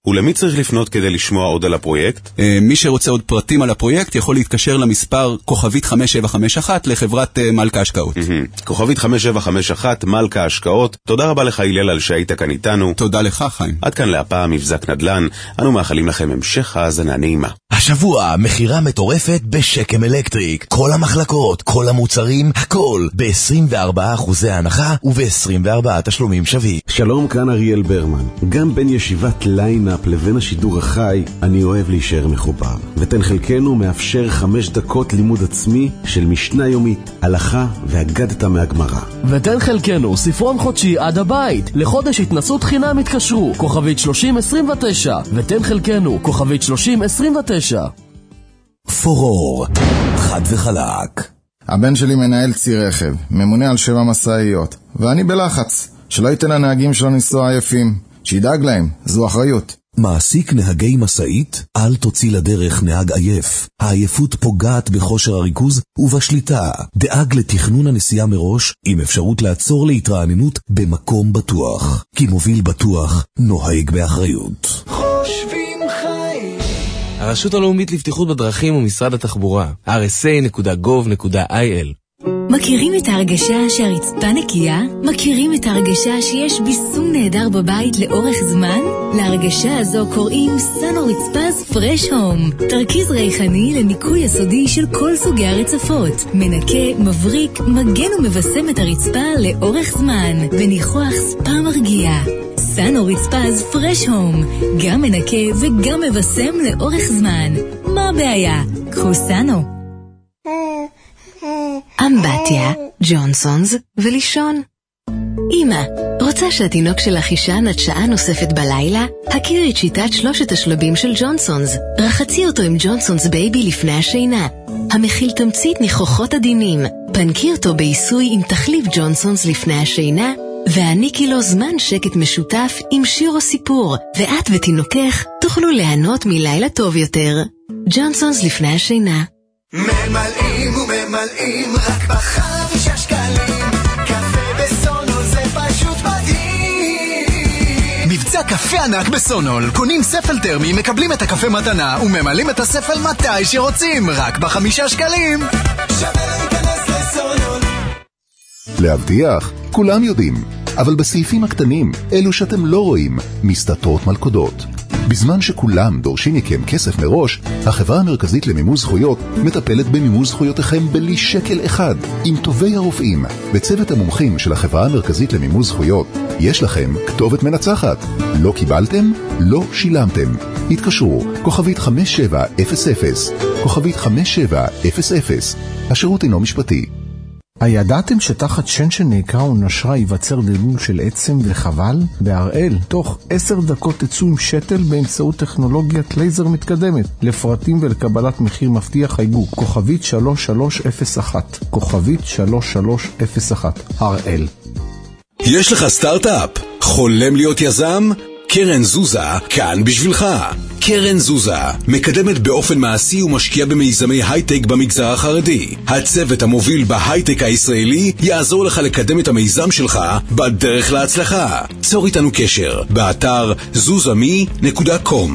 ולמי צריך לפנות כדי לשמוע עוד על הפרויקט? מי שרוצה עוד פרטים על הפרויקט יכול להתקשר למספר כוכבית 5751 לחברת מלכה השקעות. כוכבית 5751 מלכה השקעות. תודה רבה לך הלל על שהיית כאן איתנו. תודה לך חיים. עד כאן להפעם מבזק נדל"ן. אנו מאחלים לכם המשך האזנה נעימה. השבוע מחירה מטורפת בשקם אלקטריק. כל המחלקות, כל המוצרים, הכל ב-24% הנחה וב-24 תשלומים שווים. שלום, כאן אריאל ברמן. גם בין ישיבת ליינאפ לבין השידור החי, אני אוהב להישאר מחובר. ותן חלקנו מאפשר 5 דקות לימוד עצמי של משנה יומית, הלכה והגדת מהגמרא. ותן חלקנו ספרון חודשי עד הבית. לחודש התנסות חינם התקשרו, כוכבית 3029. ותן חלקנו, כוכבית 3029. פורור, חד וחלק. הבן שלי מנהל צי רכב, ממונה על 7 מסעיות, ואני בלחץ, שלא ייתן לנהגים שלו לנסוע עייפים, שידאג להם, זו אחריות. מעסיק נהגי מסעית? אל תוציא לדרך נהג עייף. העייפות פוגעת בכושר הריכוז ובשליטה. דאג לתכנון הנסיעה מראש, עם אפשרות לעצור להתרעננות במקום בטוח. כי מוביל בטוח נוהג באחריות. חושבים חיים. הרשות הלאומית לבטיחות בדרכים ומשרד התחבורה, rsa.gov.il. מכירים את ההרגשה שהרצפה נקייה? מכירים את ההרגשה שיש ביסום נהדר בבית לאורך זמן? להרגשה הזו קוראים סאנו רצפז פרש הום. תרכיז ריחני לניקוי יסודי של כל סוגי הרצפות. מנקה, מבריק, מגן ומבסם את הרצפה לאורך זמן. וניחוח ספה מרגיע. סאנו רצפז פרש הום. גם מנקה וגם מבסם לאורך זמן. מה הבעיה? קחו סאנו. אמבטיה, ג'ונסונס ולישון. אמא, רוצה שהתינוק שלך ישן עד שעה נוספת בלילה? הכירי את שיטת 3 השלבים של ג'ונסונס. רחצי אותו עם ג'ונסונס בייבי לפני השינה. המכיל תמצית ניחוחות עדינים. פנקי אותו בעיסוי עם תחליף ג'ונסונס לפני השינה, והעניקי לו זמן שקט משותף עם שיר או סיפור, ואת ותינוקך תוכלו ליהנות מלילה טוב יותר. ג'ונסונס לפני השינה. ממלאים וממלאים רק ב5 שקלים. קפה בסונול זה פשוט מדהים. מבצע קפה ענק בסונול. קונים ספל טרמי, מקבלים את הקפה מתנה וממלאים את הספל מתי שרוצים, רק ב5 שקלים. שווה להיכנס לסונול. להבטיח, כולם יודעים, אבל בסעיפים הקטנים, אלו שאתם לא רואים, מסתתרות מלכודות. בזמן שכולם דורשים מכם כסף מראש, החברה המרכזית למימוש זכויות מטפלת במימוש זכויותיכם בלי שקל אחד. עם טובי הרופאים וצוות המומחים של החברה המרכזית למימוש זכויות, יש לכם כתובת מנצחת. לא קיבלתם? לא שילמתם. התקשרו, כוכבית 5700, כוכבית 5700. השירות אינו משפטי. הידעתם שתחת שן שנעקרה או נשרה ייווצר דילול של עצם וחבל? בהראל, תוך 10 דקות תצאו עם שתל באמצעות טכנולוגיית לייזר מתקדמת. לפרטים ולקבלת מחיר מבטיח חייגו, כוכבית 3301, כוכבית 3301, הראל. יש לך סטארט-אפ? חולם להיות יזם? קרן זוזה כאן בשבילך. קרן זוזה מקדמת באופן מעשי ומשקיע במיזמי הייטק במגזר החרדי. הצוות המוביל בהייטק הישראלי יעזור לך לקדם את המיזם שלך בדרך להצלחה. צור איתנו קשר באתר zuzami.com,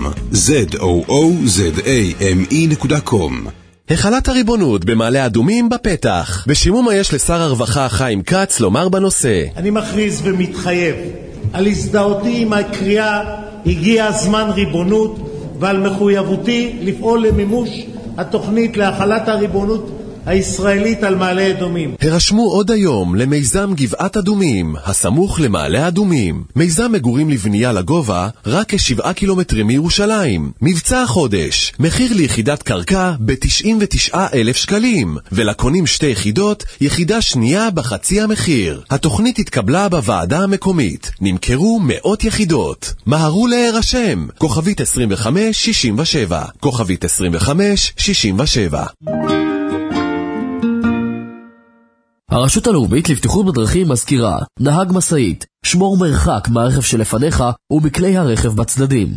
zoozame.com. החלת הריבונות במעלה אדומים בפתח. ושימו מה יש לשר הרווחה חיים כץ לומר בנושא. אני מכריז ומתחייב על הזדהותי עם הקריאה הגיע זמן ריבונות, ועל מחויבותי לפעול למימוש התוכנית להחלת הריבונות הישראלית על מעלה אדומים. הרשמו עוד היום למיזם גבעת אדומים, הסמוך למעלה אדומים. מיזם מגורים לבנייה לגובה, רק כ7 קילומטרים מירושלים. מבצע החודש, מחיר ליחידת קרקע ב-99,000 שקלים, ולקונים 2 יחידות, יחידה שנייה בחצי המחיר. התוכנית התקבלה בוועדה המקומית. נמכרו 100 יחידות. מהרו להירשם, כוכבית 2567, כוכבית 2567. הרשות הלאומית לבטיחות בדרכים מזכירה, נהג מסעית, שמור מרחק מהרכב שלפניך ובכלי הרכב בצדדים.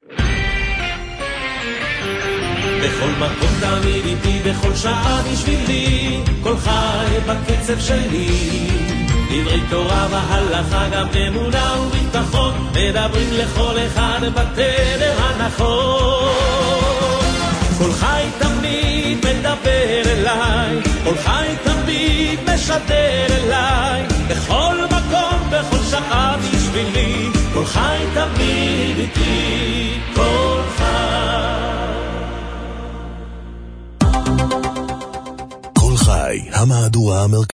בכל מקום תמיד איתי, בכל שעה בשבילי, כל חי בקצב שלי. דברי תורה והלכה גם אמונה וביטחון, מדברים לכל אחד בתדר הנכון. כל חי תמיד מדבר אליי, כל חי תמיד משדר אליי, בכל מקום, בכל שעה בשבילי, כל חי תמיד איתי, כל חי. כל חי, המהדורה המרכזית.